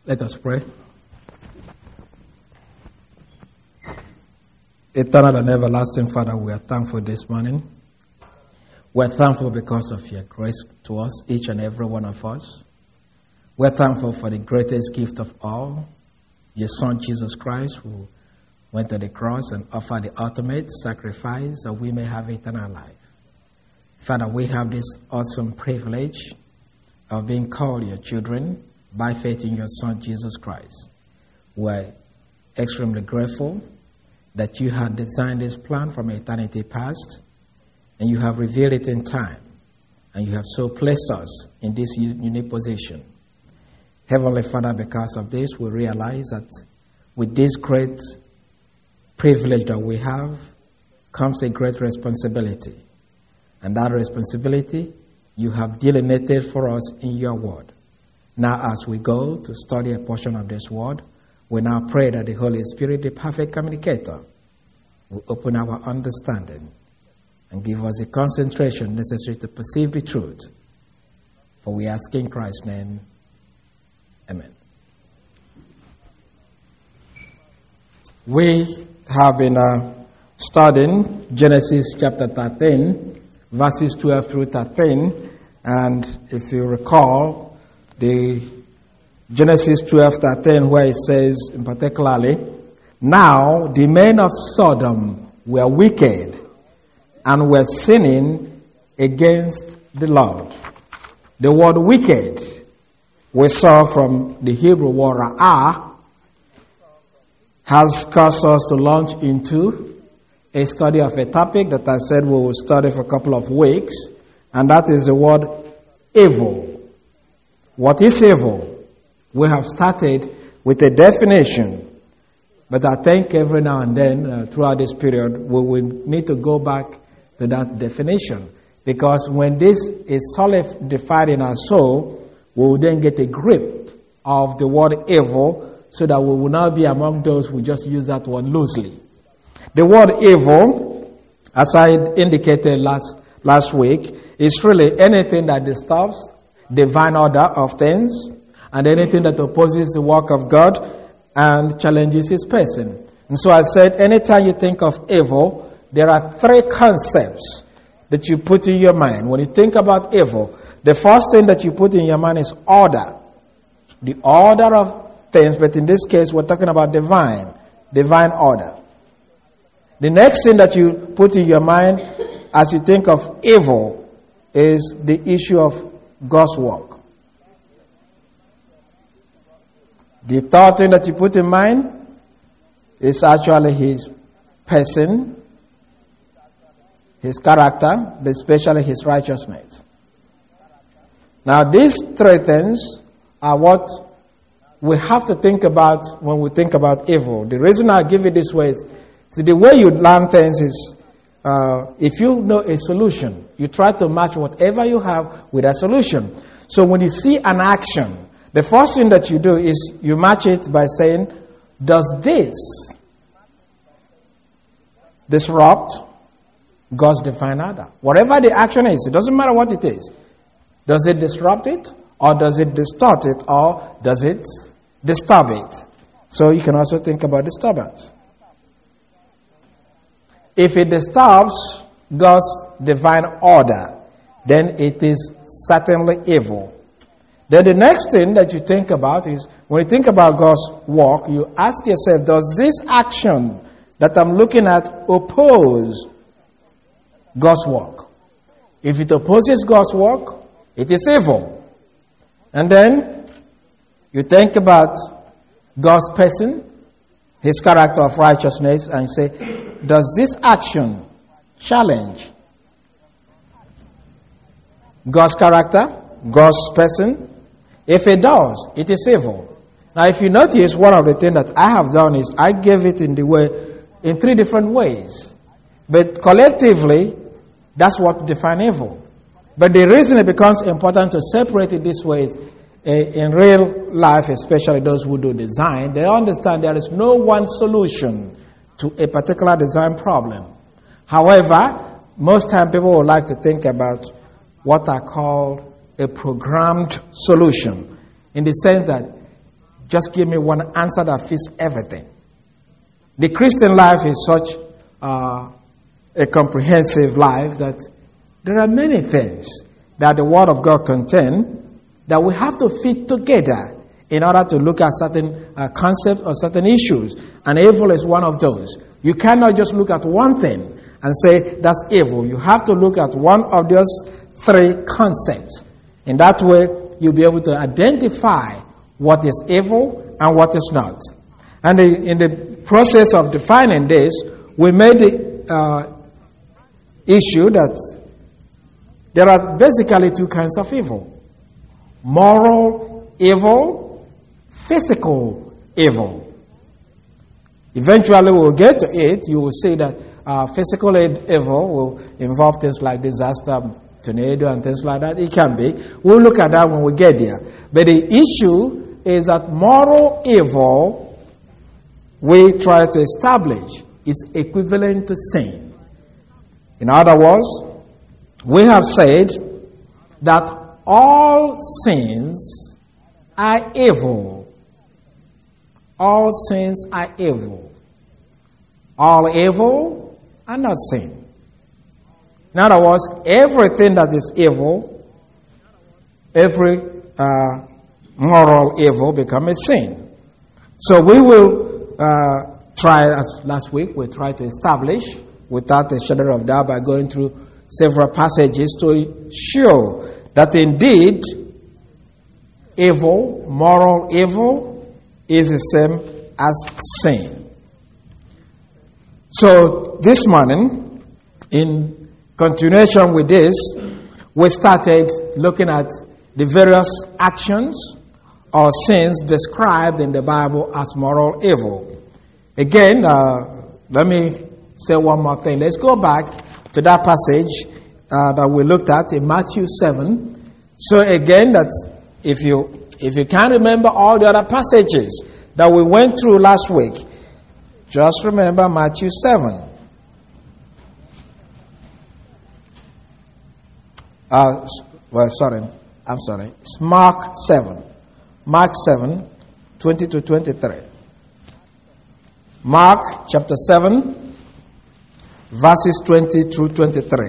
Let us pray. Eternal and everlasting Father, we are thankful this morning. We're thankful because of your grace to us, each and every one of us. We're thankful for the greatest gift of all, your Son Jesus Christ, who went to the cross and offered the ultimate sacrifice that we may have eternal life. Father, we have this awesome privilege of being called your children by faith in your Son Jesus Christ. We're extremely grateful that you had designed this plan from eternity past, and you have revealed it in time, and you have so placed us in this unique position. Heavenly Father, because of this, we realize that with this great privilege that we have comes a great responsibility. And that responsibility you have delineated for us in your word. Now as we go to study a portion of this word, we now pray that the Holy Spirit, the perfect communicator, will open our understanding and give us the concentration necessary to perceive the truth. For we ask in Christ's name, amen. We have been studying Genesis chapter 13, verses 12 through 13. And if you recall, the Genesis 12:13, where it says, in particularly, now the men of Sodom were wicked and were sinning against the Lord. The word wicked, we saw from the Hebrew word ra'ah, has caused us to launch into a study of a topic that I said we will study for a couple of weeks, and that is the word evil. What is evil? We have started with a definition, but I think every now and then throughout this period we will need to go back to that definition, because when this is solidified in our soul, we will then get a grip of the word evil, so that we will not be among those who just use that word loosely. The word evil, as I indicated last week, is really anything that disturbs divine order of things, and anything that opposes the work of God and challenges his person. And so I said, anytime you think of evil, there are three concepts that you put in your mind. When you think about evil, the first thing that you put in your mind is order. The order of things, but in this case we're talking about divine order. The next thing that you put in your mind as you think of evil is the issue of God's work. The third thing that you put in mind is actually his person, his character, but especially his righteousness. Now these three things are what we have to think about when we think about evil. The reason I give it this way is, the way you learn things is, if you know a solution, you try to match whatever you have with a solution. So when you see an action, the first thing that you do is you match it by saying, does this disrupt God's divine order? Whatever the action is, it doesn't matter what it is. Does it disrupt it? Or does it distort it? Or does it disturb it? So you can also think about disturbance. If it disturbs God's divine order, then it is certainly evil. Then the next thing that you think about is, when you think about God's work, you ask yourself, does this action that I'm looking at oppose God's work? If it opposes God's work, it is evil. And then you think about God's person, his character of righteousness, and say, does this action challenge God's character, God's person? If it does, it is evil. Now if you notice, one of the things that I have done is I gave it in three different ways. But collectively, that's what defines evil. But the reason it becomes important to separate it this way is, in real life, especially those who do design, they understand there is no one solution to a particular design problem. However, most time people would like to think about what I call a programmed solution, in the sense that just give me one answer that fits everything. The Christian life is such a comprehensive life that there are many things that the Word of God contains that we have to fit together in order to look at certain concepts or certain issues. And evil is one of those. You cannot just look at one thing and say that's evil. You have to look at one of those three concepts. In that way, you'll be able to identify what is evil and what is not. And in the process of defining this, we made the issue that there are basically two kinds of evil. Moral evil, physical evil. Eventually we'll get to it. You will see that physical evil will involve things like disaster, tornado, and things like that. It can be. We'll look at that when we get there. But the issue is that moral evil, we try to establish, is equivalent to sin. In other words, we have said that all sins are evil. All sins are evil. All evil are not sin. In other words, everything that is evil, every moral evil becomes a sin. So we will try, as last week, we tried to establish, without a shadow of doubt, by going through several passages to show that indeed evil, moral evil, is the same as sin. So this morning, in continuation with this, we started looking at the various actions or sins described in the Bible as moral evil. Again, let me say one more thing. Let's go back to that passage that we looked at in Matthew 7. So again, that if you can't remember all the other passages that we went through last week, just remember Matthew 7. It's Mark 7. Mark 7, 20 to 23. Mark chapter 7, verses 20 through 23.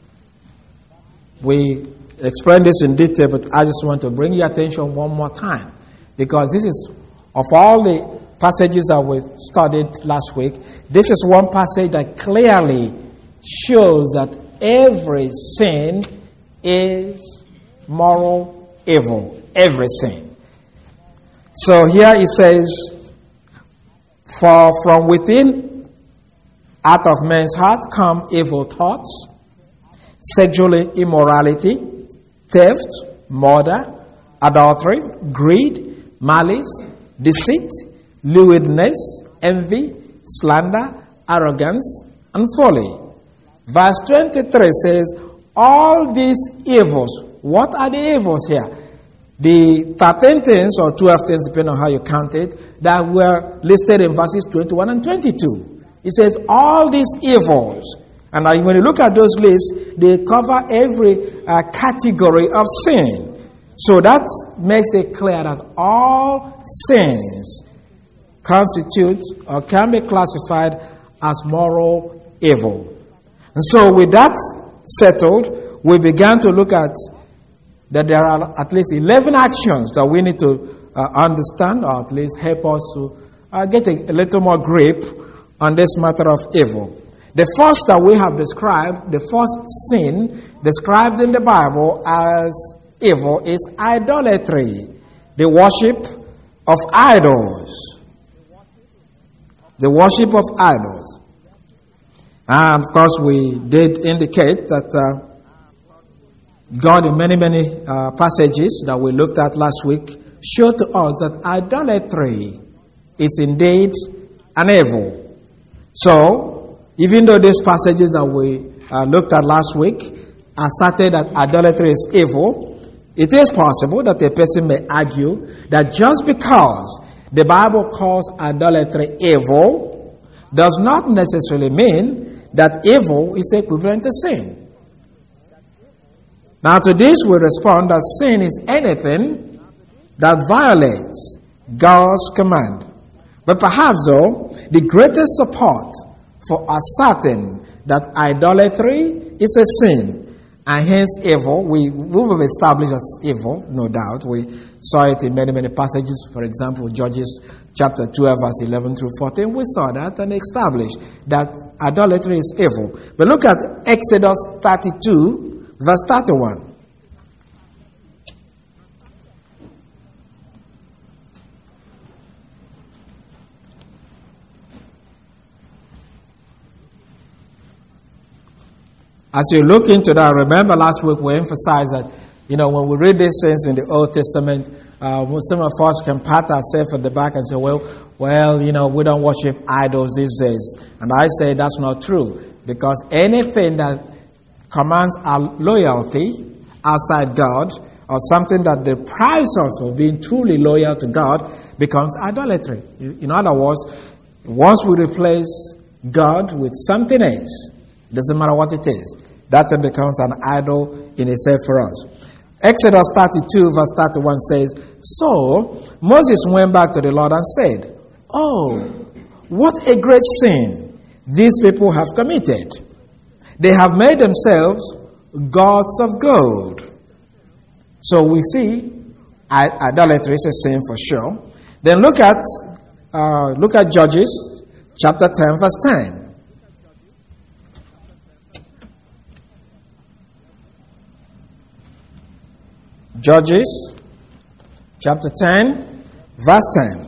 We explained this in detail, but I just want to bring your attention one more time, because this is, of all the passages that we studied last week, this is one passage that clearly shows that every sin is moral evil. Every sin. So here it says, "For from within, out of men's hearts come evil thoughts, sexual immorality, theft, murder, adultery, greed, malice, deceit, lewdness, envy, slander, arrogance, and folly." Verse 23 says, all these evils. What are the evils here? The 13 things or 12 things, depending on how you count it, that were listed in verses 21 and 22. It says all these evils. And when you look at those lists, they cover every category of sin. So that makes it clear that all sins constitute or can be classified as moral evil. And so with that settled, we began to look at that there are at least 11 actions that we need to understand, or at least help us to get a little more grip on this matter of evil. The first that we have described, the first sin described in the Bible as evil, is idolatry, the worship of idols. The worship of idols. And of course, we did indicate that God, in many passages that we looked at last week, showed to us that idolatry is indeed an evil. So, even though these passages that we looked at last week asserted that idolatry is evil, it is possible that a person may argue that just because the Bible calls idolatry evil does not necessarily mean that evil is equivalent to sin. Now to this we respond that sin is anything that violates God's command. But perhaps, though, the greatest support for asserting that idolatry is a sin and hence evil, we've established that's evil, no doubt. We saw it in many, many passages. For example, Judges chapter 12, verse 11 through 14. We saw that and established that idolatry is evil. But look at Exodus 32, verse 31. As you look into that, remember last week we emphasized that, when we read these things in the Old Testament, some of us can pat ourselves at the back and say, well, we don't worship idols these days. And I say that's not true, because anything that commands our loyalty outside God, or something that deprives us of being truly loyal to God, becomes idolatry. In other words, once we replace God with something else, doesn't matter what it is, that then becomes an idol in itself for us. Exodus 32 verse 31 says, So Moses went back to the Lord and said, Oh, what a great sin these people have committed. They have made themselves gods of gold. So we see idolatry is a sin for sure. Then look at Judges chapter 10 verse 10. Judges chapter 10 verse 10.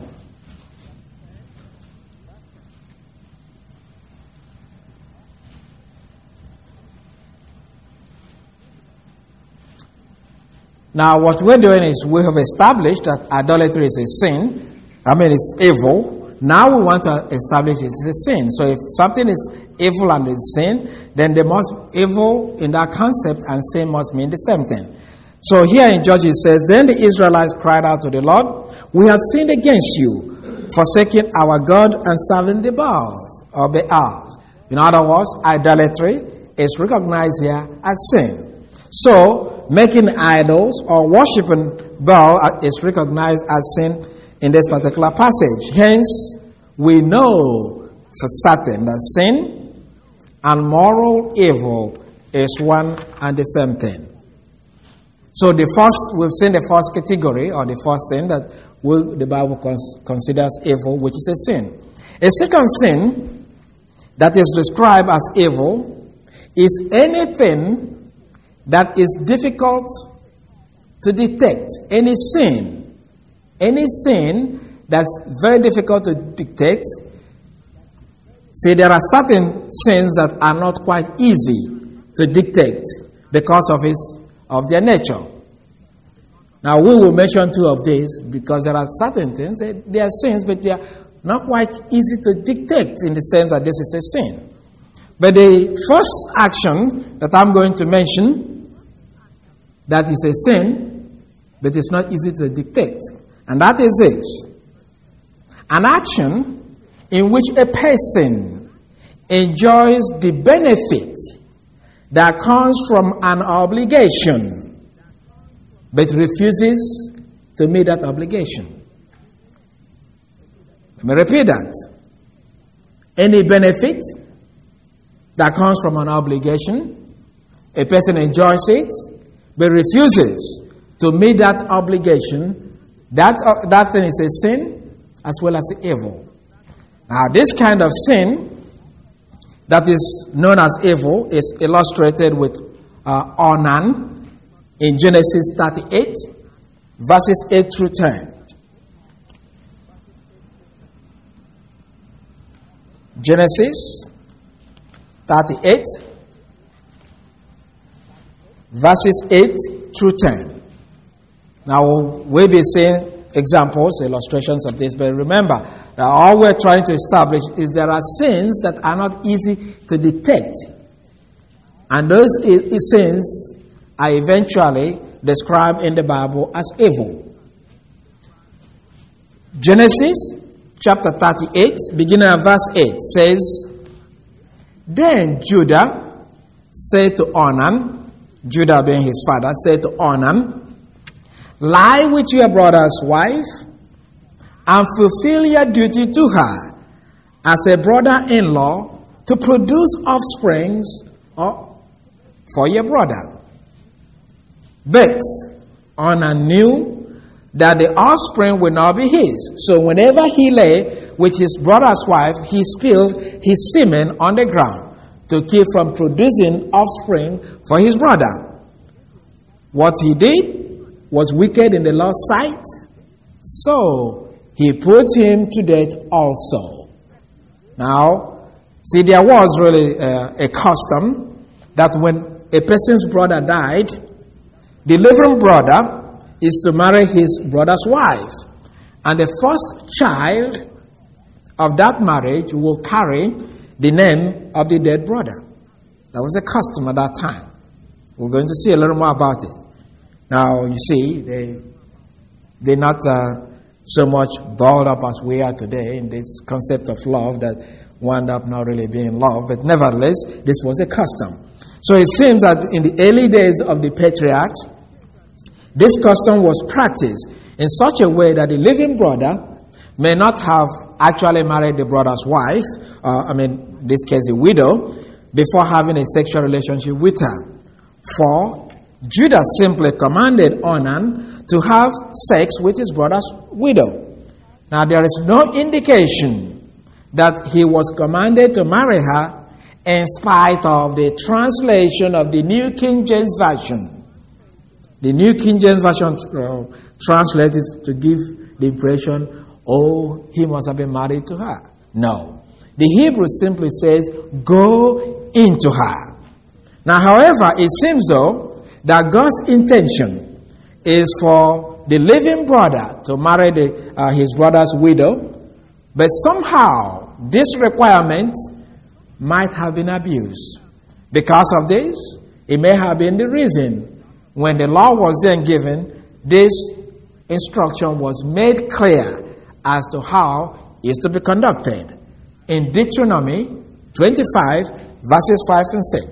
Now what we're doing is we have established that idolatry is a sin. It's evil. Now we want to establish it's a sin. So if something is evil and it's sin, then the most evil in that concept and sin must mean the same thing. So here in Judges it says, Then the Israelites cried out to the Lord, We have sinned against you, forsaking our God and serving the Baals or Baals. In other words, idolatry is recognized here as sin. So making idols or worshiping Baal is recognized as sin in this particular passage. Hence, we know for certain that sin and moral evil is one and the same thing. So we've seen the first category, or the first thing that the Bible considers evil, which is a sin. A second sin that is described as evil is anything that is difficult to detect. Any sin that's very difficult to detect. See, there are certain sins that are not quite easy to detect because of their nature. Now we will mention two of these because there are certain things, they are sins, but they are not quite easy to detect in the sense that this is a sin. But the first action that I'm going to mention that is a sin, but it's not easy to detect, and that is this: an action in which a person enjoys the benefit that comes from an obligation, but refuses to meet that obligation. Let me repeat that. Any benefit that comes from an obligation, a person enjoys it, but refuses to meet that obligation, that thing is a sin as well as evil. Now, this kind of sin that is known as evil is illustrated with Onan in Genesis 38, verses 8 through 10. Genesis 38, verses 8 through 10. Now, we'll be seeing examples, illustrations of this, but remember that all we're trying to establish is there are sins that are not easy to detect. And those sins are eventually described in the Bible as evil. Genesis chapter 38, beginning at verse 8, says, Then Judah said to Onan, Judah being his father, said to Onan, Lie with your brother's wife, and fulfill your duty to her as a brother-in-law to produce offsprings for your brother. But Honor knew that the offspring would not be his. So whenever he lay with his brother's wife, he spilled his semen on the ground to keep from producing offspring for his brother. What he did was wicked in the Lord's sight, so he put him to death also. Now, see, there was really a custom that when a person's brother died, the living brother is to marry his brother's wife. And the first child of that marriage will carry the name of the dead brother. That was a custom at that time. We're going to see a little more about it. Now, you see, they're not so much balled up as we are today in this concept of love that wound up not really being love. But nevertheless, this was a custom. So it seems that in the early days of the patriarchs, this custom was practiced in such a way that the living brother may not have actually married the brother's wife, in this case, the widow, before having a sexual relationship with her. For Judah simply commanded Onan to have sex with his brother's widow. Now, there is no indication that he was commanded to marry her in spite of the translation of the New King James Version. The New King James Version translated to give the impression, he must have been married to her. No. The Hebrew simply says, go into her. Now, however, it seems though that God's intention is for the living brother to marry his brother's widow, but somehow this requirement might have been abused. Because of this, it may have been the reason when the law was then given, this instruction was made clear as to how it is to be conducted. In Deuteronomy 25, verses 5 and 6.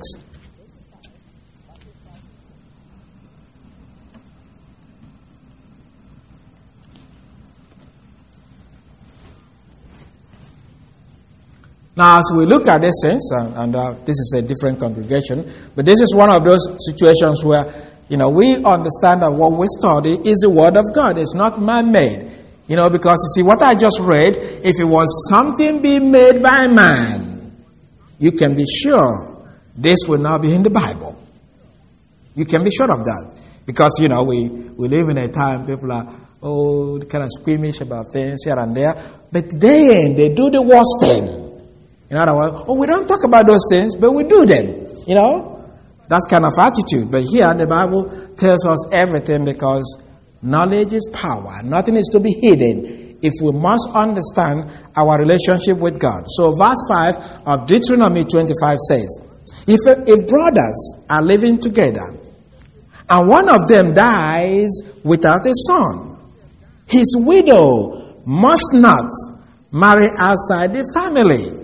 Now, as we look at this sense, and this is a different congregation, but this is one of those situations where we understand that what we study is the Word of God. It's not man-made. Because you see, what I just read, if it was something being made by man, you can be sure this will not be in the Bible. You can be sure of that. Because, we live in a time people are, kind of squeamish about things here and there. But then they do the worst thing. In other words, we don't talk about those things, but we do them. That's kind of attitude. But here the Bible tells us everything because knowledge is power. Nothing is to be hidden if we must understand our relationship with God. So verse 5 of Deuteronomy 25 says, If brothers are living together and one of them dies without a son, his widow must not marry outside the family.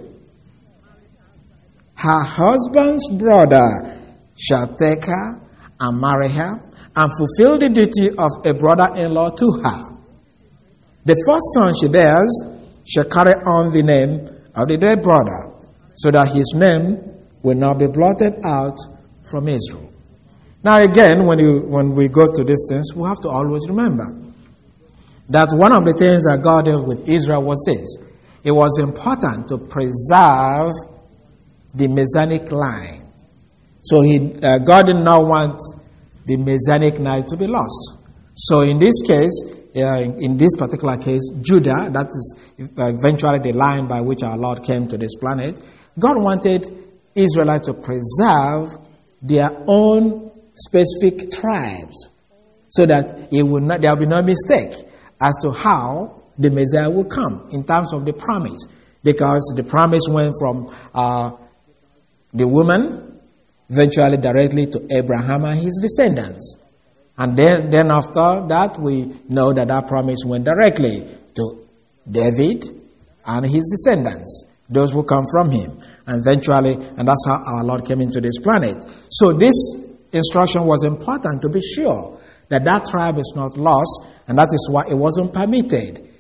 Her husband's brother shall take her and marry her and fulfill the duty of a brother-in-law to her. The first son she bears shall carry on the name of the dead brother, so that his name will not be blotted out from Israel. Now again, when we go to these things, we have to always remember that one of the things that God did with Israel was this. It was important to preserve the Messianic line. So God did not want the Messianic line to be lost. So in this case, in this particular case, Judah, that is eventually the line by which our Lord came to this planet, God wanted Israelites to preserve their own specific tribes so that there will be no mistake as to how the Messiah will come in terms of the promise. Because the promise went from the woman eventually directly to Abraham and his descendants. And then after that, we know that promise went directly to David and his descendants, those who come from him. And eventually, and that's how our Lord came into this planet. So this instruction was important to be sure that tribe is not lost, and that is why it wasn't permitted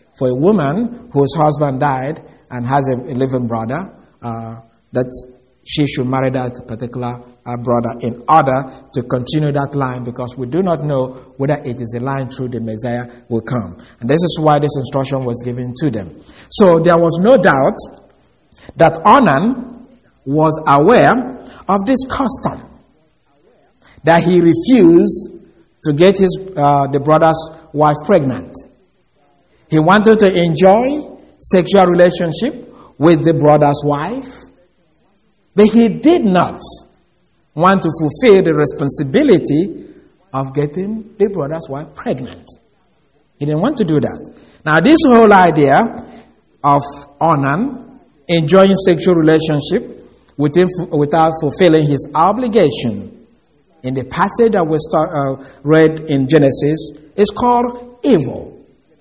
for a woman whose husband died and has a living brother, that she should marry that particular brother in order to continue that line, because we do not know whether it is a line through the Messiah will come. And this is why this instruction was given to them. So there was no doubt that Onan was aware of this custom, that he refused to get the brother's wife pregnant. He wanted to enjoy sexual relationship with the brother's wife, but he did not want to fulfill the responsibility of getting the brother's wife pregnant. He didn't want to do that. Now, this whole idea of Onan enjoying sexual relationship without fulfilling his obligation in the passage that we read in Genesis is called evil.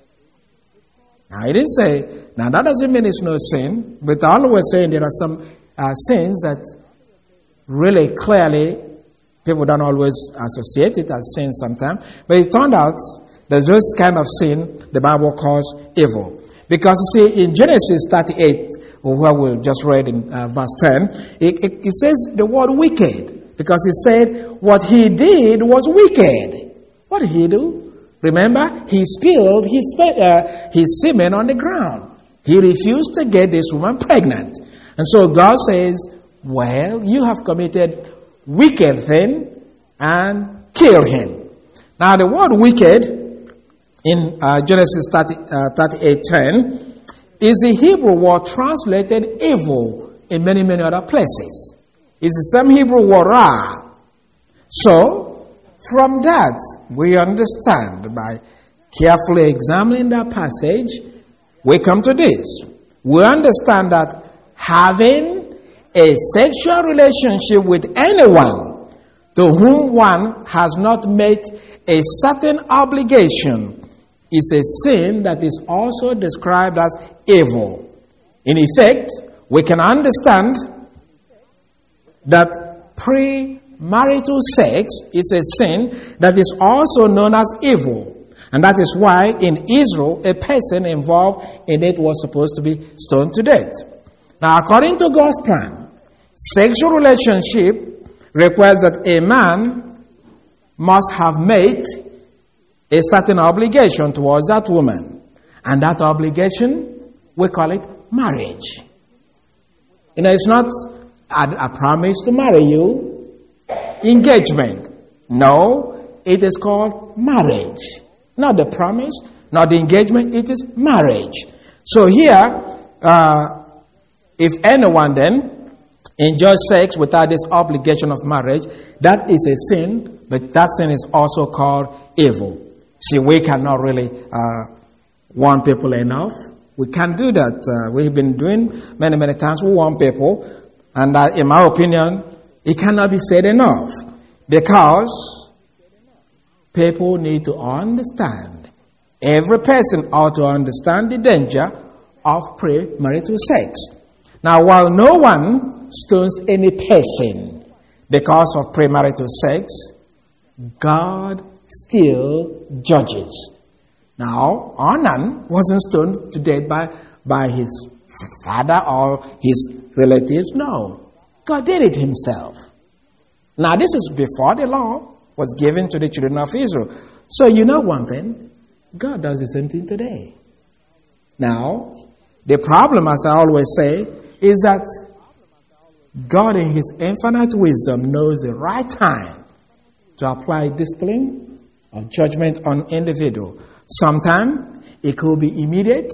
Now, he didn't say, now that doesn't mean it's no sin, but all we're saying there are some sins that really clearly people don't always associate it as sin sometimes. But it turned out that this kind of sin the Bible calls evil. Because you see, in Genesis 38, where we just read in verse 10, it says the word wicked. Because it said what he did was wicked. What did he do? Remember, he spilled his semen on the ground. He refused to get this woman pregnant. And so God says, well, you have committed wicked thing and kill him. Now the word wicked in Genesis 38:10 is the Hebrew word translated evil in many, many other places. It's the same Hebrew word ra. So, from that, we understand by carefully examining that passage, we come to this. We understand that having a sexual relationship with anyone to whom one has not met a certain obligation is a sin that is also described as evil. In effect, we can understand that premarital sex is a sin that is also known as evil. And that is why in Israel, a person involved in it was supposed to be stoned to death. Now, according to God's plan, sexual relationship requires that a man must have made a certain obligation towards that woman. And that obligation, we call it marriage. You know, it's not a promise to marry you, engagement. No, it is called marriage. Not the promise, not the engagement, it is marriage. So here, if anyone then enjoys sex without this obligation of marriage, that is a sin, but that sin is also called evil. See, we cannot really warn people enough. We can't do that. We've been doing many, many times. We warn people, and in my opinion, it cannot be said enough, because people need to understand. Every person ought to understand the danger of premarital sex. Now, while no one stones any person because of premarital sex, God still judges. Now, Onan wasn't stoned to death by his father or his relatives. No, God did it himself. Now, this is before the law was given to the children of Israel. So you know one thing, God does the same thing today. Now, the problem, as I always say, is that God in his infinite wisdom knows the right time to apply discipline of judgment on individual. Sometimes it could be immediate.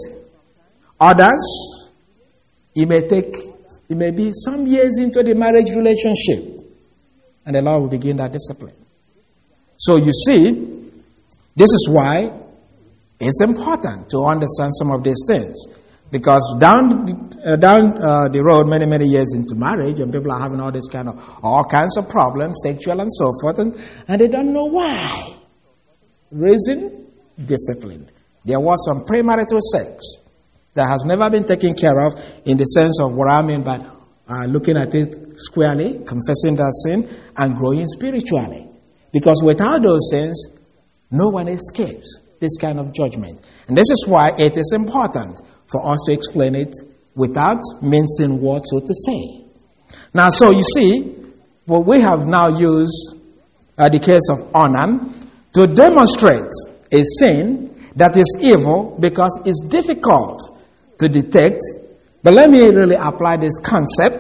Others, it may be some years into the marriage relationship, and the Lord will begin that discipline. So you see, this is why it's important to understand some of these things. Because down the road, many, many years into marriage, and people are having all kinds of problems, sexual and so forth, and they don't know why. Reason? Discipline. There was some premarital sex that has never been taken care of, in the sense of what I mean by looking at it squarely, confessing that sin, and growing spiritually. Because without those sins, no one escapes. this kind of judgment. And this is why it is important for us to explain it without mincing words, so to say. Now, so you see, what we have now used the case of Onan to demonstrate a sin that is evil because it's difficult to detect. But let me really apply this concept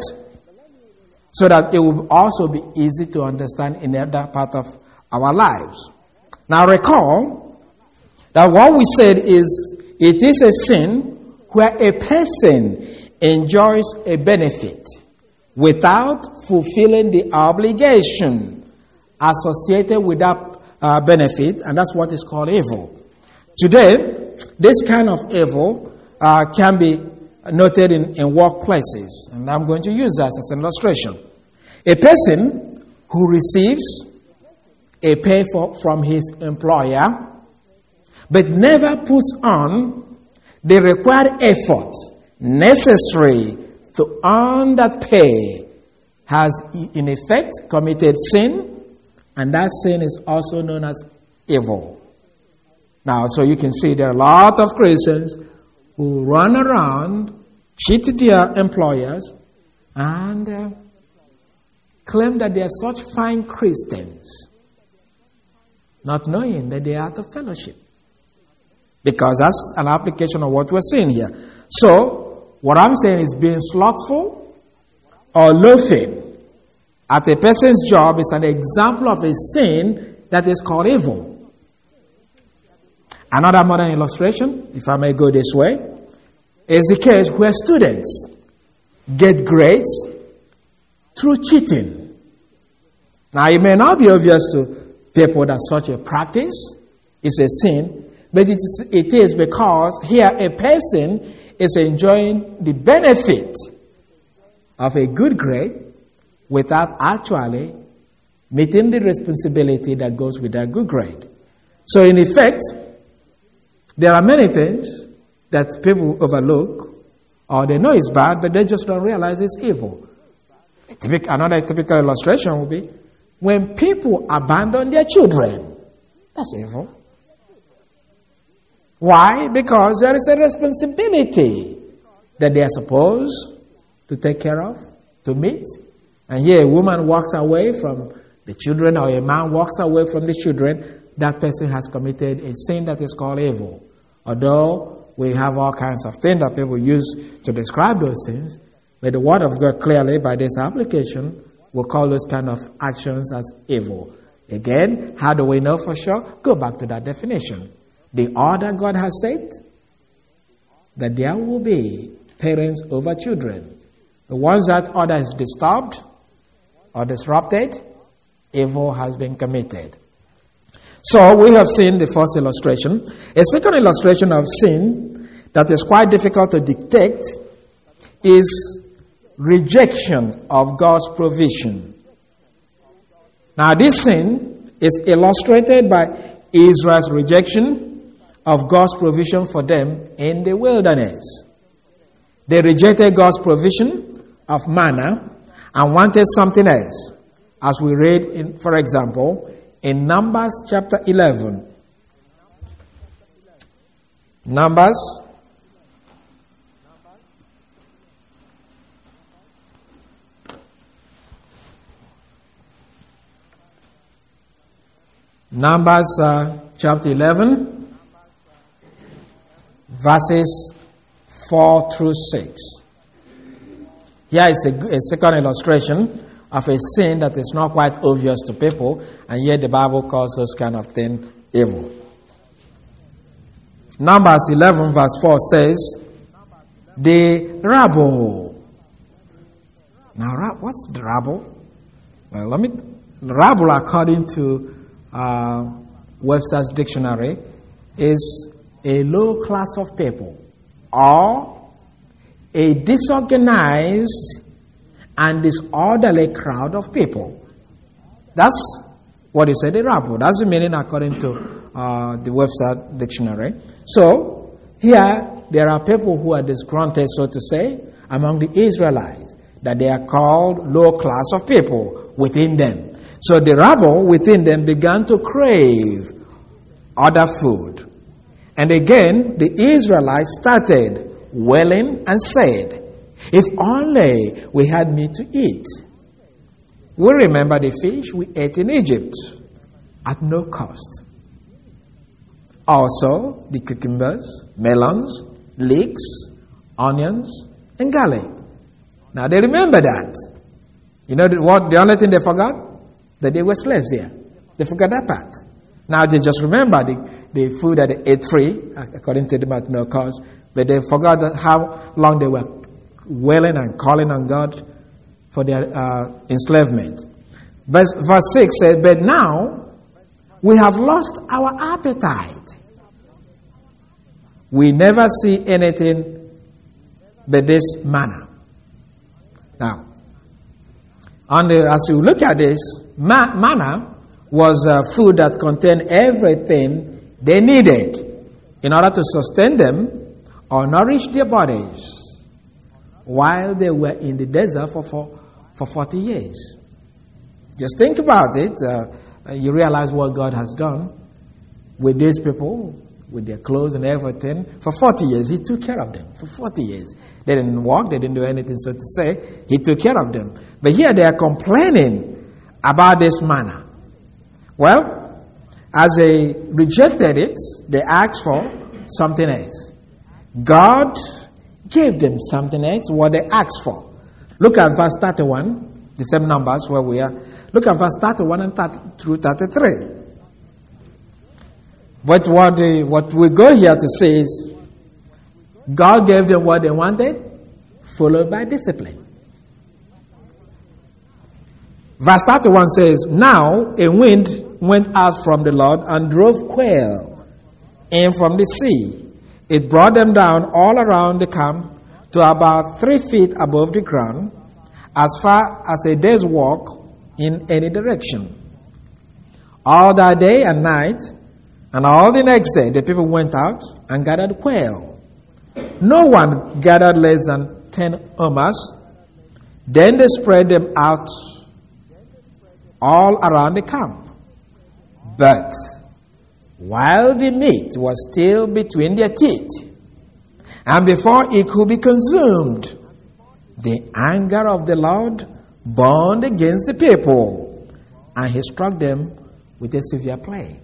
so that it will also be easy to understand in other part of our lives. Now recall that what we said is it is a sin where a person enjoys a benefit without fulfilling the obligation associated with that benefit, and that's what is called evil. Today, this kind of evil can be noted in workplaces, and I'm going to use that as an illustration. A person who receives a pay from his employer but never puts on the required effort necessary to earn that pay has in effect committed sin, and that sin is also known as evil. Now, so you can see there are a lot of Christians who run around, cheat their employers, and claim that they are such fine Christians, not knowing that they are out of fellowship. Because that's an application of what we're seeing here. So, what I'm saying is being slothful or loafing at a person's job is an example of a sin that is called evil. Another modern illustration, if I may go this way, is the case where students get grades through cheating. Now, it may not be obvious to people that such a practice is a sin, but it is because here a person is enjoying the benefit of a good grade without actually meeting the responsibility that goes with that good grade. So in effect, there are many things that people overlook, or they know it's bad, but they just don't realize it's evil. Another typical illustration would be when people abandon their children. That's evil. Why? Because there is a responsibility that they are supposed to take care of, to meet. And here a woman walks away from the children, or a man walks away from the children, that person has committed a sin that is called evil. Although we have all kinds of things that people use to describe those things, but the Word of God clearly, by this application, will call those kind of actions as evil. Again, how do we know for sure? Go back to that definition. The order God has said, that there will be parents over children. The ones that order is disturbed or disrupted, evil has been committed. So we have seen the first illustration. A second illustration of sin that is quite difficult to detect is rejection of God's provision. Now this sin is illustrated by Israel's rejection of God's provision for them in the wilderness. They rejected God's provision of manna and wanted something else. As we read, in, for example, in Numbers chapter 11. Numbers chapter 11, verses 4 through 6. Here is a second illustration of a sin that is not quite obvious to people, and yet the Bible calls those kind of thing evil. Numbers 11 verse 4 says, the rabble. Now, what's the rabble? Well, rabble, according to Webster's dictionary, is a low class of people, or a disorganized and disorderly crowd of people. That's what he said, a rabble. That's the meaning according to the Webster dictionary. So, here, there are people who are disgruntled, so to say, among the Israelites, that they are called low class of people within them. So the rabble within them began to crave other food. And again, the Israelites started wailing and said, if only we had meat to eat. We remember the fish we ate in Egypt at no cost. Also, the cucumbers, melons, leeks, onions, and garlic. Now they remember that. You know what? The only thing they forgot? That they were slaves here. They forgot that part. Now they just remember the food that they ate free, according to them at no cost. But they forgot how long they were wailing and calling on God for their enslavement. Verse 6 says, but now we have lost our appetite. We never see anything but this manna. Now, as you look at this, manna was food that contained everything they needed in order to sustain them or nourish their bodies while they were in the desert for 40 years. Just think about it. You realize what God has done with these people, with their clothes and everything. For 40 years, He took care of them. For 40 years. They didn't walk, they didn't do anything, so to say. He took care of them. But here they are complaining about this manna. Well, as they rejected it, they asked for something else. God gave them something else, what they asked for. Look at verse 31, the same numbers where we are. Look at verse 31 and through 33. But what we go here to say is, God gave them what they wanted, followed by discipline. Verse 31 says, now a wind went out from the Lord and drove quail in from the sea. It brought them down all around the camp to about 3 feet above the ground, as far as a day's walk in any direction. All that day and night, and all the next day, the people went out and gathered quail. No one gathered less than 10 omas. Then they spread them out all around the camp. But while the meat was still between their teeth, and before it could be consumed, the anger of the Lord burned against the people, and He struck them with a severe plague.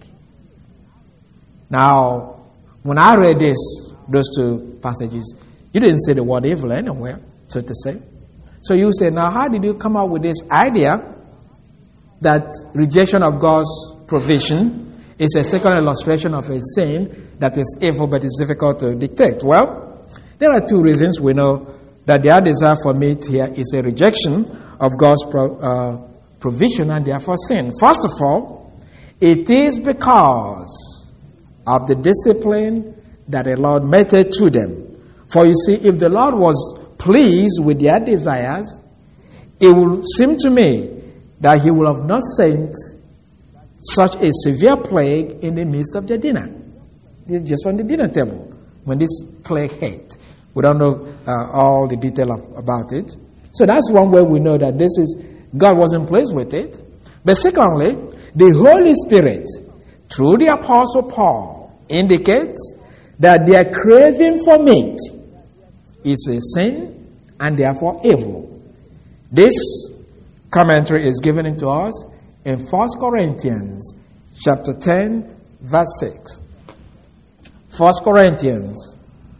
Now, when I read those two passages, you didn't say the word evil anywhere, so to say. So you say, now how did you come up with this idea that rejection of God's provision is a second illustration of a sin that is evil but is difficult to detect? Well, there are two reasons we know that their desire for meat here is a rejection of God's provision and therefore sin. First of all, it is because of the discipline that the Lord meted to them. For you see, if the Lord was pleased with their desires, it would seem to me that He would have not sent such a severe plague in the midst of their dinner. It's just on the dinner table when this plague hit. We don't know all the detail about it. So that's one way we know that God wasn't pleased with it. But secondly, the Holy Spirit, through the Apostle Paul, indicates that their craving for meat is a sin and therefore evil. This commentary is given to us in 1 Corinthians chapter 10, verse 6. 1 Corinthians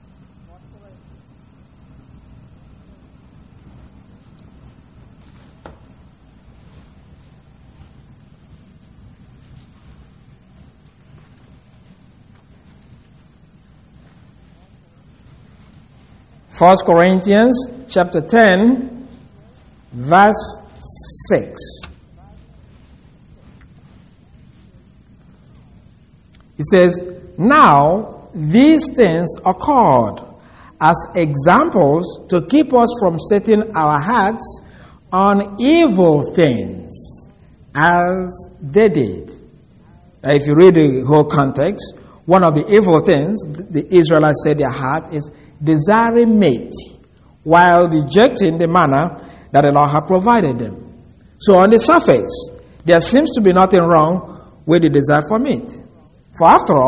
chapter 10, verse 6. It says, now these things occurred as examples to keep us from setting our hearts on evil things as they did. Now, if you read the whole context, one of the evil things the Israelites said their heart is desiring meat, while rejecting the manna that the Lord had provided them. So on the surface, there seems to be nothing wrong with the desire for meat. For after all,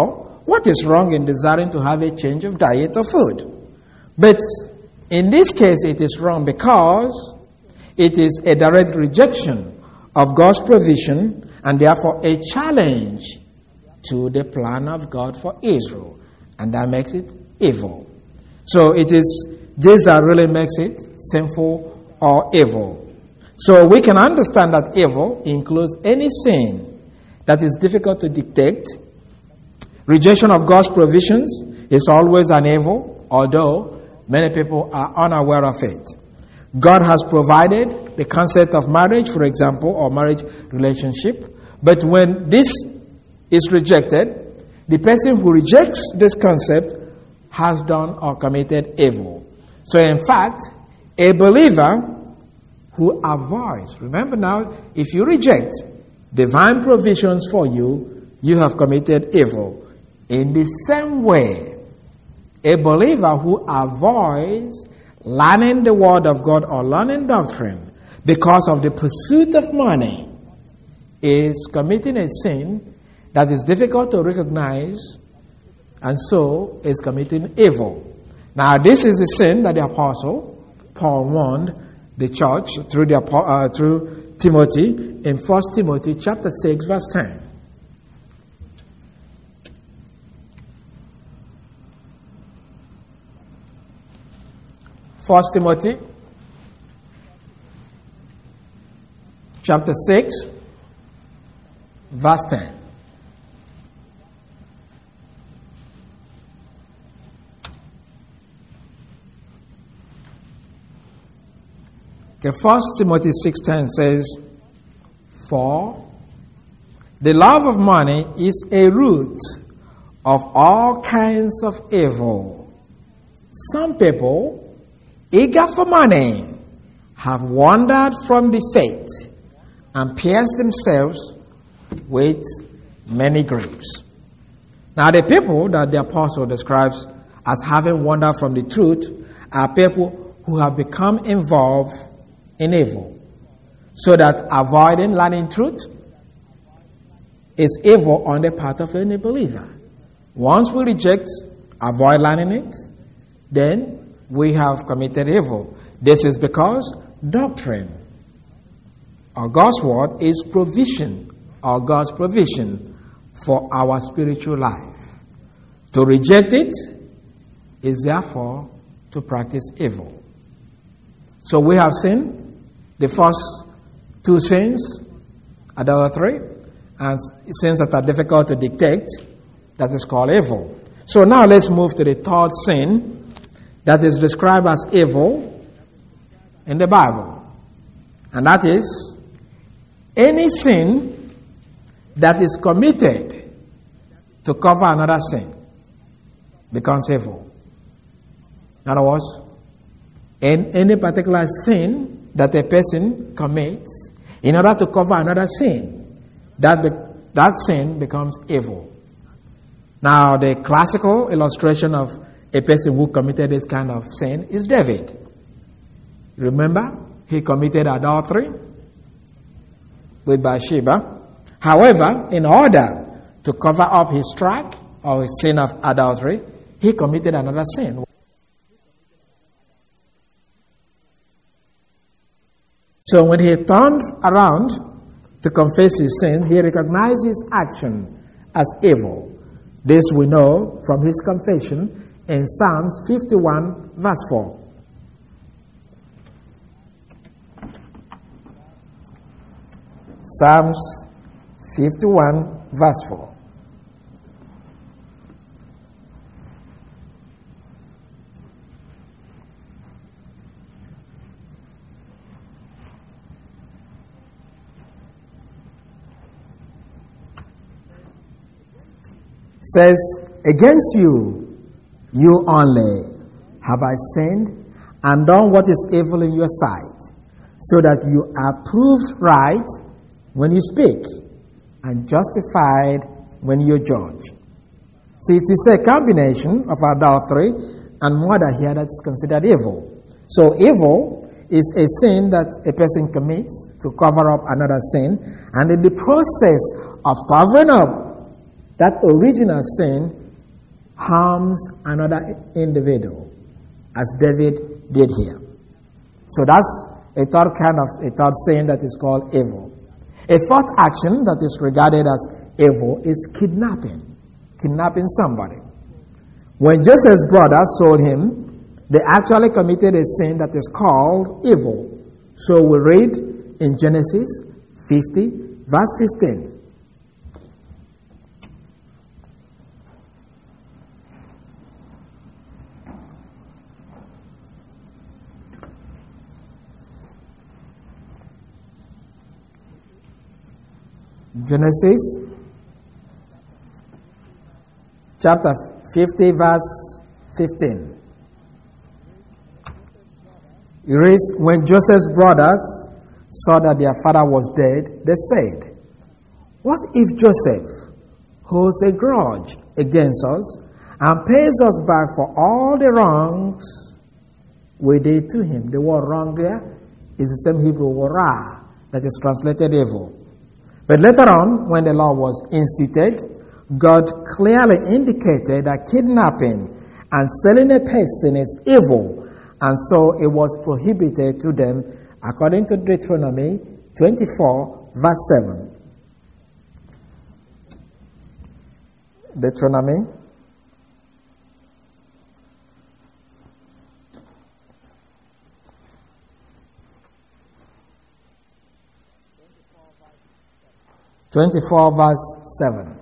what is wrong in desiring to have a change of diet or food? But in this case, it is wrong because it is a direct rejection of God's provision and therefore a challenge to the plan of God for Israel. And that makes it evil. So it is this that really makes it sinful or evil. So we can understand that evil includes any sin that is difficult to detect. Rejection of God's provisions is always an evil, although many people are unaware of it. God has provided the concept of marriage, for example, or marriage relationship. But when this is rejected, the person who rejects this concept has done or committed evil. So in fact, a believer who avoids, remember now, if you reject divine provisions for you, you have committed evil. In the same way, a believer who avoids learning the Word of God or learning doctrine because of the pursuit of money is committing a sin that is difficult to recognize, and so is committing evil. Now, this is the sin that the Apostle Paul warned the church through Timothy in 1 Timothy chapter 6, verse 10. 1 Timothy chapter 6, verse 10. Okay, 1 Timothy 6:10 says, "For the love of money is a root of all kinds of evil. Some people, eager for money, have wandered from the faith and pierced themselves with many griefs." Now, the people that the apostle describes as having wandered from the truth are people who have become involved in evil. So that avoiding learning truth is evil on the part of any believer. Once we reject, avoid learning it, then we have committed evil. This is because doctrine or God's word is provision or God's provision for our spiritual life. To reject it is therefore to practice evil. So we have seen the first two sins, adultery, and sins that are difficult to detect, that is called evil. So now let's move to the third sin that is described as evil in the Bible. And that is any sin that is committed to cover another sin becomes evil. In other words, in any particular sin that a person commits in order to cover another sin, that sin becomes evil. Now, the classical illustration of a person who committed this kind of sin is David. Remember, he committed adultery with Bathsheba. However, in order to cover up his track or his sin of adultery, he committed another sin. So when he turned around to confess his sin, he recognized his action as evil. This we know from his confession in Psalms 51, verse 4. Psalms 51, verse 4. Says, "Against you, you only, have I sinned and done what is evil in your sight, so that you are proved right when you speak and justified when you judge." See, it is a combination of adultery and murder here that's considered evil. So evil is a sin that a person commits to cover up another sin, and in the process of covering up that original sin, harms another individual, as David did here. So that's a third sin that is called evil. A fourth action that is regarded as evil is kidnapping somebody. When Joseph's brothers sold him, they actually committed a sin that is called evil. So we read in Genesis 50, verse 15. Genesis chapter 50, verse 15. It reads, when Joseph's brothers saw that their father was dead, they said, what if Joseph holds a grudge against us and pays us back for all the wrongs we did to him? The word wrong there is the same Hebrew word ra, that is translated evil. But later on, when the law was instituted, God clearly indicated that kidnapping and selling a person is evil, and so it was prohibited to them according to Deuteronomy 24, verse 7. Deuteronomy 24, verse 7.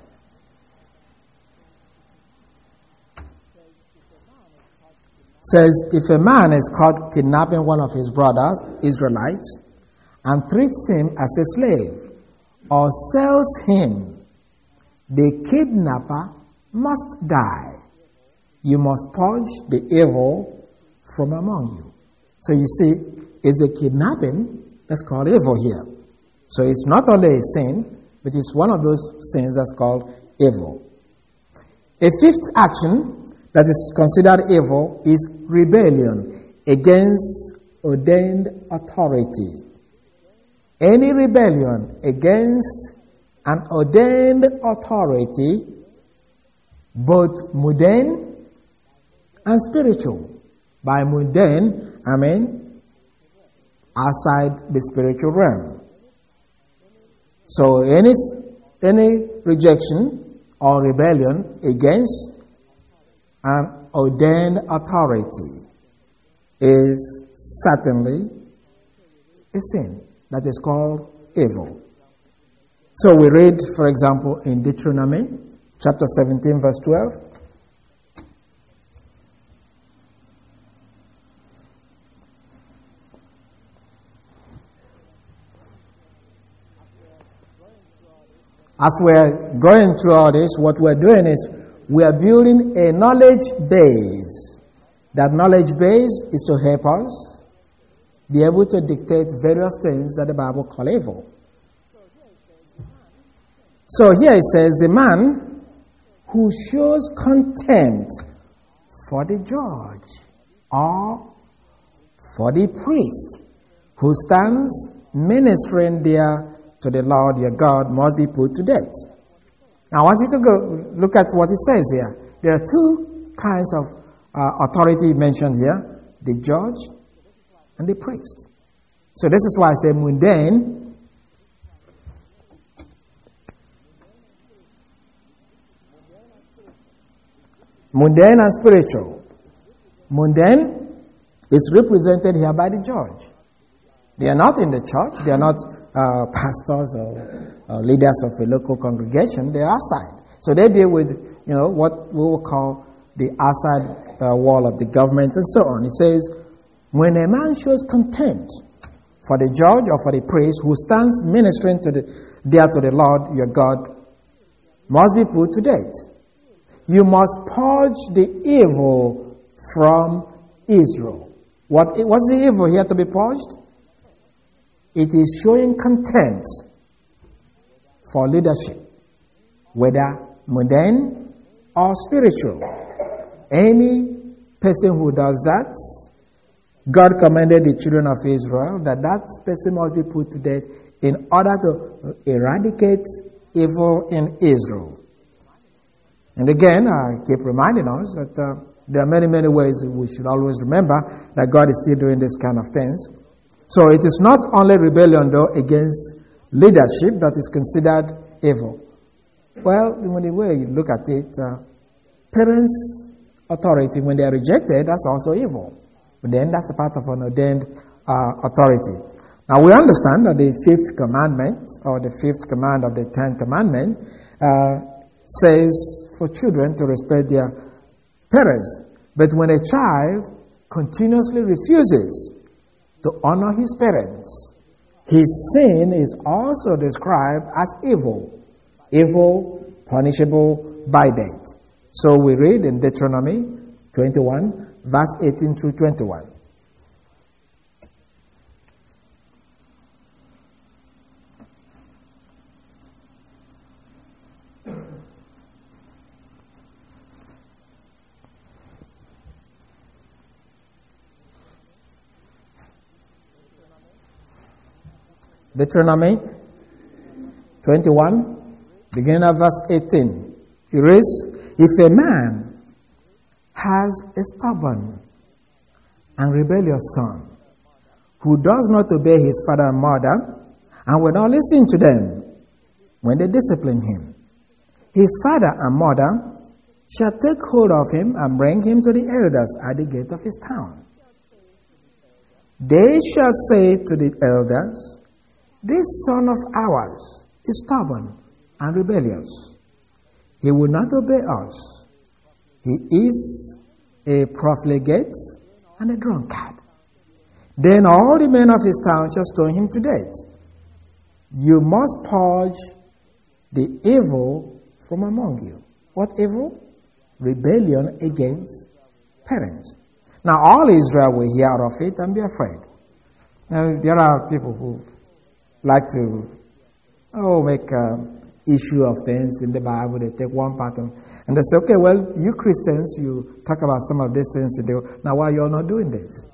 Says, if a man is caught kidnapping one of his brothers, Israelites, and treats him as a slave, or sells him, the kidnapper must die. You must purge the evil from among you. So you see, it's a kidnapping that's called evil here. So it's not only a sin, but it's one of those sins that's called evil. A fifth action that is considered evil is rebellion against ordained authority. Any rebellion against an ordained authority, both mundane and spiritual. By mundane, I mean outside the spiritual realm. So any rejection or rebellion against an ordained authority is certainly a sin that is called evil. So we read, for example, in Deuteronomy chapter 17, verse 12. As we're going through all this, what we're doing is we are building a knowledge base. That knowledge base is to help us be able to dictate various things that the Bible calls evil. So here it says, the man who shows contempt for the judge or for the priest who stands ministering there to the Lord your God must be put to death. Now I want you to go look at what it says here. There are two kinds of authority mentioned here, the judge and the priest. So this is why I say mundane. Mundane and spiritual. Mundane is represented here by the judge. They are not in the church. They are not pastors or leaders of a local congregation. They are outside. So they deal with, what we will call the outside wall of the government and so on. It says, when a man shows contempt for the judge or for the priest who stands ministering to the Lord your God must be put to death. You must purge the evil from Israel. What's the evil here to be purged? It is showing contempt for leadership, whether mundane or spiritual. Any person who does that, God commanded the children of Israel that person must be put to death in order to eradicate evil in Israel. And again, I keep reminding us that there are many, many ways we should always remember that God is still doing this kind of things. So it is not only rebellion, though, against leadership that is considered evil. Well, when the way you look at it, parents' authority, when they are rejected, that's also evil. But then that's a part of an ordained authority. Now we understand that the fifth commandment, or the fifth command of the 10th commandment, says for children to respect their parents. But when a child continuously refuses to honor his parents, his sin is also described as evil. Evil, punishable by death. So we read in Deuteronomy 21, verse 18 through 21. Deuteronomy 21, beginning at verse 18. It reads, if a man has a stubborn and rebellious son who does not obey his father and mother and will not listen to them when they discipline him, his father and mother shall take hold of him and bring him to the elders at the gate of his town. They shall say to the elders, this son of ours is stubborn and rebellious. He will not obey us. He is a profligate and a drunkard. Then all the men of his town shall stone him to death. You must purge the evil from among you. What evil? Rebellion against parents. Now all Israel will hear of it and be afraid. Now there are people who like to make issue of things in the Bible. They take one pattern and they say, okay, well, you Christians, you talk about some of these things. Now why are you all not doing this?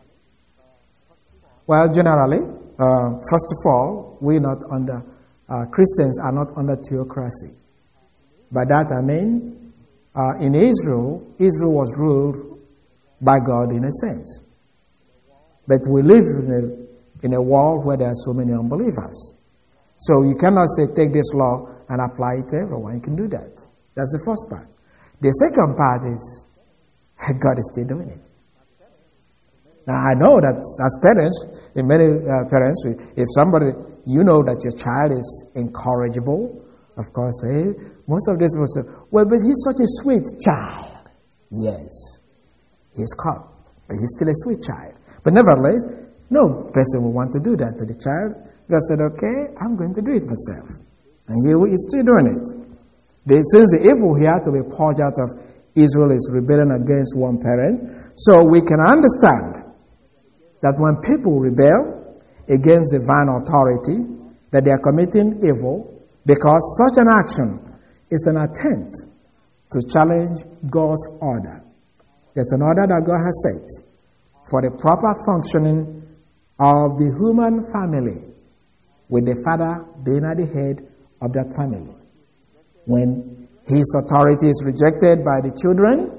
Well, generally, first of all, Christians are not under theocracy. By that I mean, in Israel was ruled by God in a sense. But we live in a world where there are so many unbelievers. So you cannot say, take this law and apply it to everyone. You can do that. That's the first part. The second part is, God is still doing it. Now, I know that as parents, in many parents, if somebody, you know that your child is incorrigible, of course, most of this will say, well, but he's such a sweet child. Yes, he's caught, but he's still a sweet child. But nevertheless, no person will want to do that to the child. God said, okay, I'm going to do it myself. And he is still doing it. Since the evil here to be poured out of Israel is rebelling against one parent, so we can understand that when people rebel against divine authority, that they are committing evil, because such an action is an attempt to challenge God's order. There's an order that God has set for the proper functioning of the human family, with the father being at the head of that family. When his authority is rejected by the children,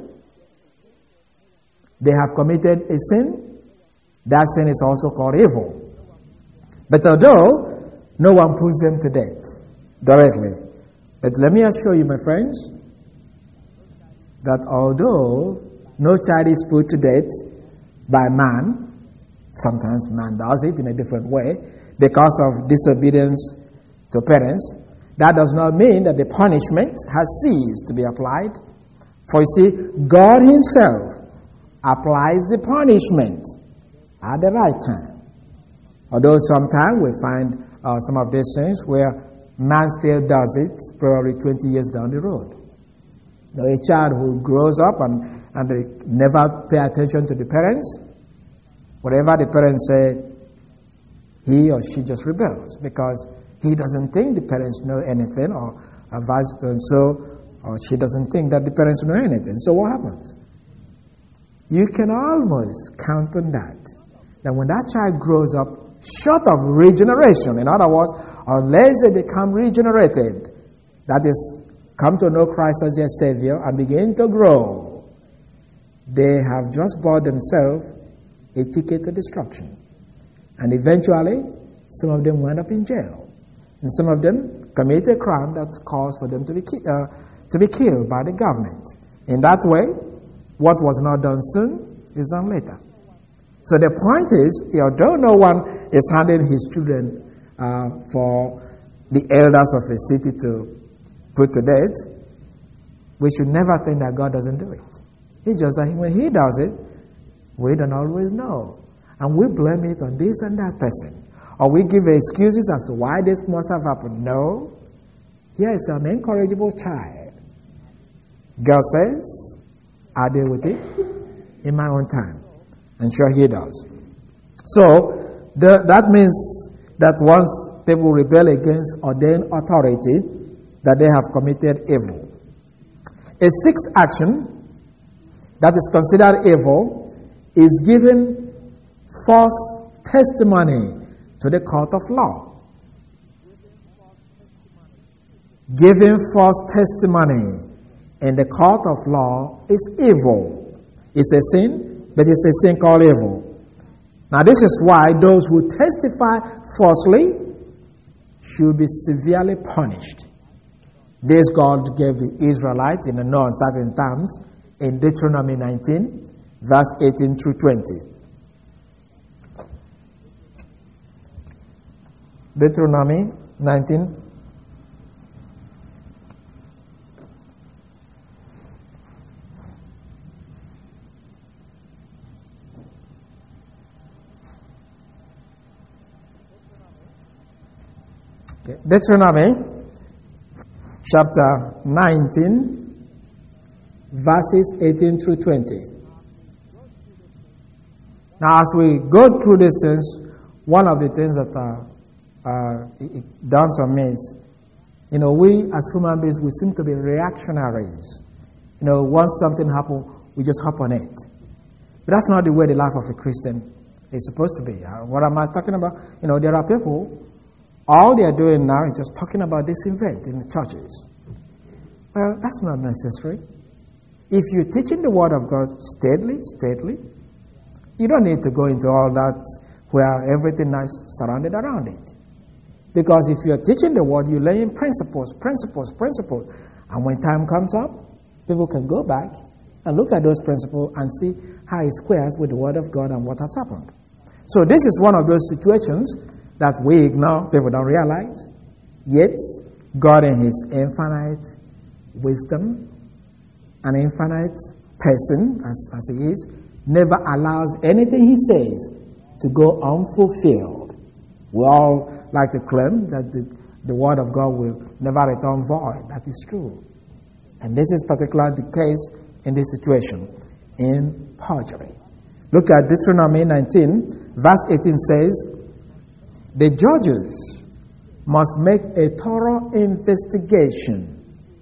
they have committed a sin. That sin is also called evil. But although no one puts them to death directly, but let me assure you, my friends, that although no child is put to death by man, sometimes man does it in a different way because of disobedience to parents, that does not mean that the punishment has ceased to be applied. For you see, God himself applies the punishment at the right time. Although sometimes we find some of these things where man still does it, probably 20 years down the road. You know, a child who grows up and they never pay attention to the parents, whatever the parents say, he or she just rebels because he doesn't think the parents know anything, or vice versa, or she doesn't think that the parents know anything. So what happens? You can almost count on that when that child grows up, short of regeneration, in other words, unless they become regenerated, that is, come to know Christ as their Savior and begin to grow, they have just bought themselves a ticket to destruction. And eventually, some of them wind up in jail. And some of them commit a crime that calls for them to be killed by the government. In that way, what was not done soon is done later. So the point is, although no one is handing his children for the elders of a city to put to death, we should never think that God doesn't do it. It's just that when He does it, we don't always know. And we blame it on this and that person. Or we give excuses as to why this must have happened. No. Here is an incorrigible child. God says, I'll deal with it in my own time. And sure He does. So, that means that once people rebel against ordained authority, that they have committed evil. A sixth action that is considered evil is giving false testimony to the court of law. Giving false testimony in the court of law is evil. It's a sin, but it's a sin called evil. Now this is why those who testify falsely should be severely punished. This God gave the Israelites in the no uncertain terms in Deuteronomy 19, verse 18 through 20. Deuteronomy 19. Okay. Deuteronomy chapter 19, verses 18 through 20. Now, as we go through these things, one of the things that it dawns on me is, we as human beings, we seem to be reactionaries. Once something happens, we just hop on it. But that's not the way the life of a Christian is supposed to be. What am I talking about? There are people, all they are doing now is just talking about this event in the churches. Well, that's not necessary. If you're teaching the Word of God steadily, you don't need to go into all that where everything is surrounded around it. Because if you're teaching the Word, you're laying principles. And when time comes up, people can go back and look at those principles and see how it squares with the Word of God and what has happened. So this is one of those situations that we ignore, people don't realize. Yet, God in His infinite wisdom, an infinite person as He is, never allows anything He says to go unfulfilled. We all like to claim that the Word of God will never return void. That is true. And this is particularly the case in this situation, in perjury. Look at Deuteronomy 19, verse 18 says, the judges must make a thorough investigation.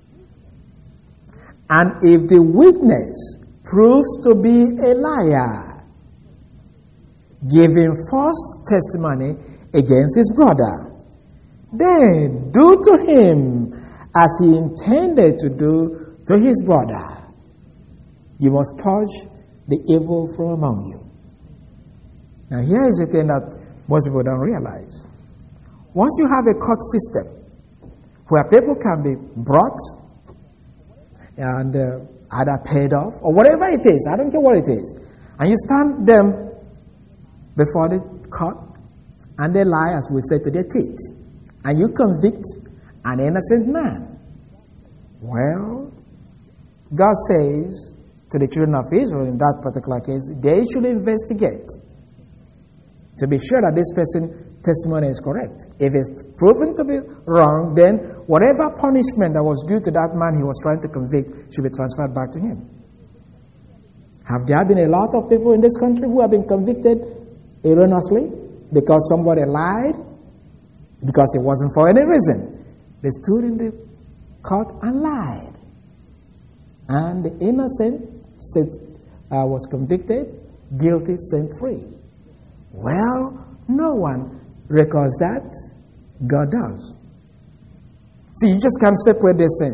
And if the witness proves to be a liar, giving false testimony against his brother, then do to him as he intended to do to his brother. You must purge the evil from among you. Now here is the thing that most people don't realize. Once you have a court system where people can be brought and either paid off or whatever it is, I don't care what it is, and you stand them before the court and they lie, as we say, to their teeth, and you convict an innocent man. Well, God says to the children of Israel in that particular case, they should investigate to be sure that this person's testimony is correct. If it's proven to be wrong, then whatever punishment that was due to that man he was trying to convict should be transferred back to him. Have there been a lot of people in this country who have been convicted erroneously because somebody lied? Because it wasn't for any reason. They stood in the court and lied. And the innocent was convicted, guilty, set free. Well, no one records that. God does. See, you just can't separate these things.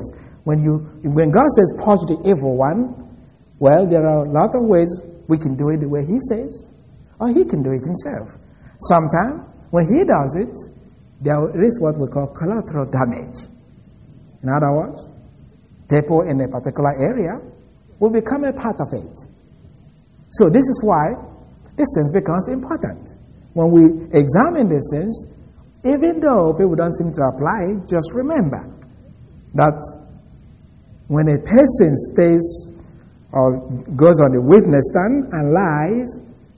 When God says purge the evil one, well, there are a lot of ways we can do it the way He says, or He can do it Himself. Sometimes, when He does it, there is what we call collateral damage. In other words, people in a particular area will become a part of it. So this is why this thing becomes important. When we examine these things, even though people don't seem to apply it, just remember that when a person stays or goes on the witness stand and lies,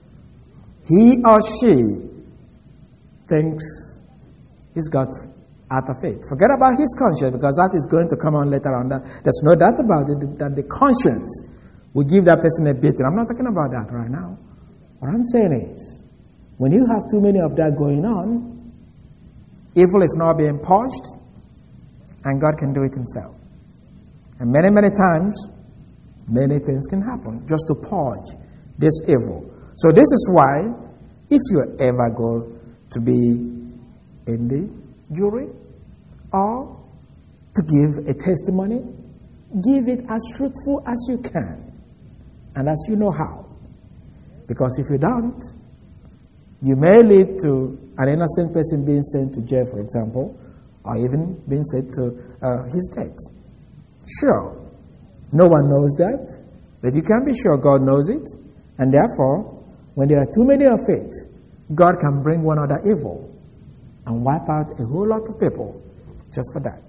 he or she thinks he's got out of faith. Forget about his conscience, because that is going to come on later on. There's no doubt about it that the conscience will give that person a beating. I'm not talking about that right now. What I'm saying is, when you have too many of that going on, evil is not being purged, and God can do it Himself. And many, many times, many things can happen just to purge this evil. So this is why, if you ever go to be in the jury or to give a testimony, give it as truthful as you can and as you know how. Because if you don't, you may lead to an innocent person being sent to jail, for example, or even being sent to his death. Sure, no one knows that, but you can be sure God knows it, and therefore, when there are too many of it, God can bring one other evil and wipe out a whole lot of people just for that.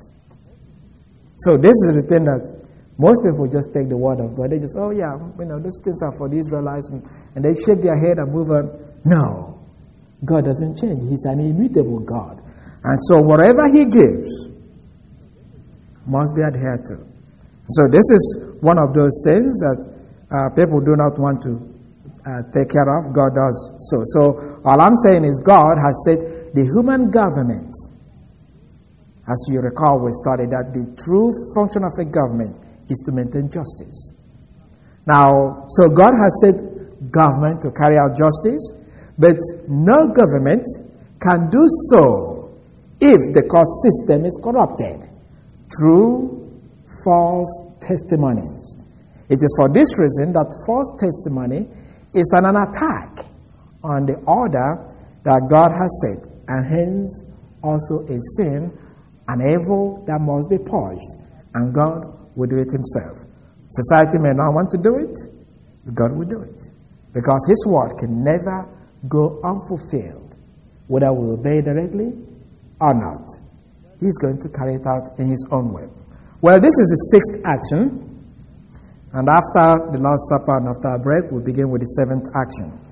So this is the thing that most people just take the word of God. They just, oh yeah, those things are for the Israelites, and they shake their head and move on. No, God doesn't change. He's an immutable God. And so whatever He gives must be adhered to. So this is one of those things that people do not want to take care of. God does so. So all I'm saying is God has said the human government, as you recall we studied that the true function of a government is to maintain justice. Now, so God has said government to carry out justice, but no government can do so if the court system is corrupted through false testimonies. It is for this reason that false testimony is an attack on the order that God has set, and hence also a sin, an evil that must be purged, and God will do it Himself. Society may not want to do it, but God will do it, because His word can never go unfulfilled, whether we obey directly or not. He's going to carry it out in His own way. Well, this is the sixth action, and after the Lord's Supper and after a break, we'll begin with the seventh action.